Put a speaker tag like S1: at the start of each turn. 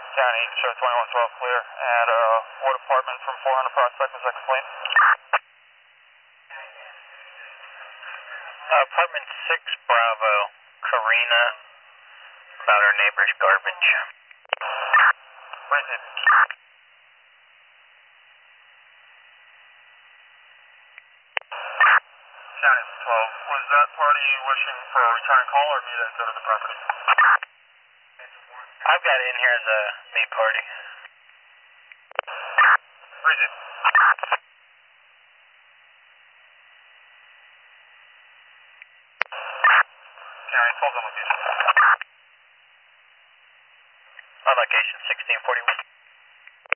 S1: County, show 2112 clear, and what apartment from 400 Prospect was that complaint?
S2: Apartment 6 Bravo, Karina, about our neighbor's garbage.
S1: Where's it? County 12, was that party wishing for a return call or me to go to the property?
S2: I've got it in here as a me party.
S1: Where is it? County 12 on location.
S2: On location 1641.